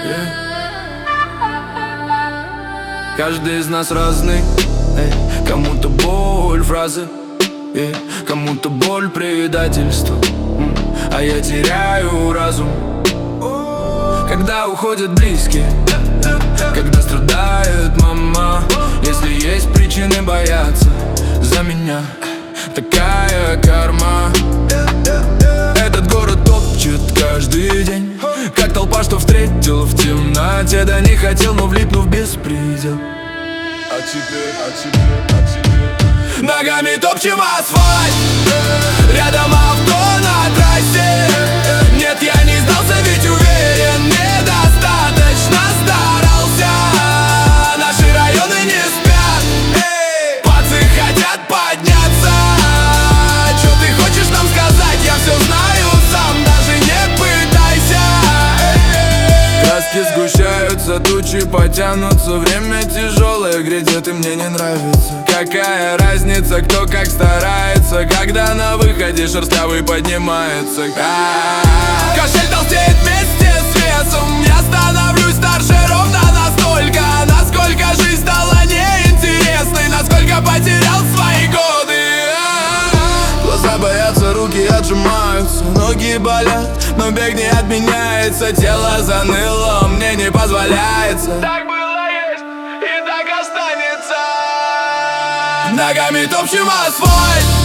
Каждый из нас разный, кому-то боль фразы, кому-то боль предательства, а я теряю разум, когда уходят близкие, когда страдает мама. Если есть причины бояться за меня, такая карма. Этот город топчет каждый день, как толпа, что встретил в темноте. Да не хотел, но влипнув в беспредел. А теперь ногами топчем асфальт, рядом авто на трассе. Нет, я не сдался, ведь уверен, недостаточно старался. Наши районы не спят, пацы хотят подняться. Чё ты хочешь нам сказать? Я все знаю сам, даже не пытайся. Краски сгущаются, тучи потянутся. Время тяжелое, грядет и мне не нравится. Какая разница, кто как старается, когда на выходе шерстявый поднимается. Кошель толстеет вместе с весом. Я становлюсь старше ровно настолько, насколько жизнь стала неинтересной, насколько потерял свои годы. Глаза боятся, руки отжимаются, ноги болят, но бег не отменяется. Тело заныло, мне не позволяется. Так было, есть и так останется. Ногами топчем асфальт,